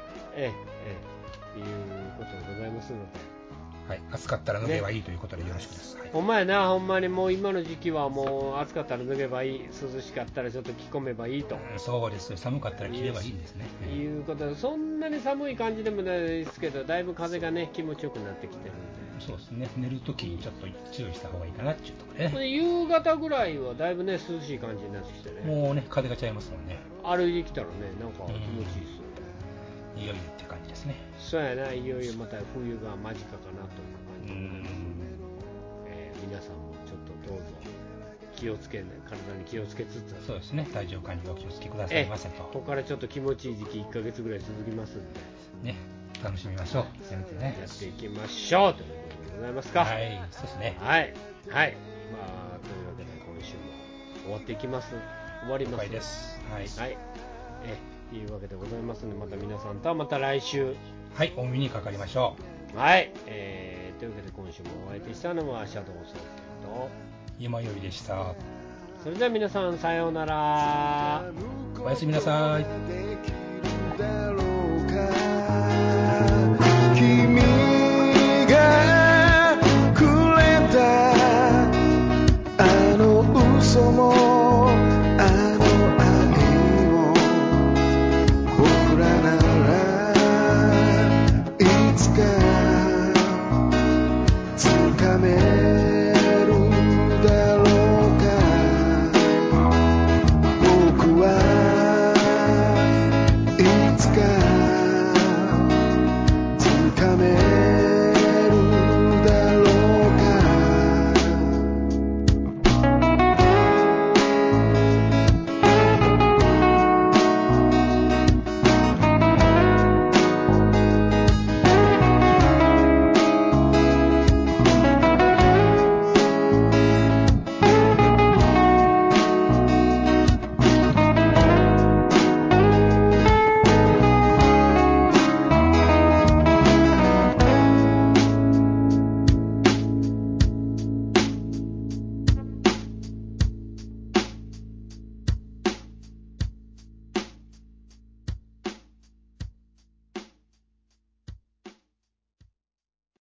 ことでございますので。 はい、暑かったら脱げばいいということでよろしくです。 ほんまやな、ほんまにもう今の時期はもう暑かったら脱げばいい、涼しかったらちょっと着込めばいいと。 そうです。寒かったら着ればいいんですね。 いうことで、そんんなに寒い感じでもないですけど、だいぶ風がね気持ちよくなってきてるんで。 そうですね、寝るときにちょっと注意した方がいいかなっていうところね。 夕方ぐらいはだいぶね涼しい感じになってきてね。 もうね、風がちゃいますもんね。 歩いてきたらね、なんか気持ちいいですよね。 いよいよって感じですね。 そうやな、いよいよまた冬が間近かなという感じで、皆さんもちょっとどうぞ気をつけ、体に気をつけつつ、 そうですね、体調管理をお気をつけくださいませと。 ここからちょっと気持ちいい時期1ヶ月ぐらい続きますんでね、楽しみましょう。せめてね、 やっていきましょうということでございますか。 はい、そうですね。 はいはい、まあというわけで今週も終わっていきます。終わります。 了解です。はい。 はい。というわけでございますので、また皆さんとはまた来週、 はい、お耳にかかりましょう。はい。というわけで今週もお相手したのはシャドウ先生と今よりでした。 それでは皆さんさようなら。 おやすみなさい。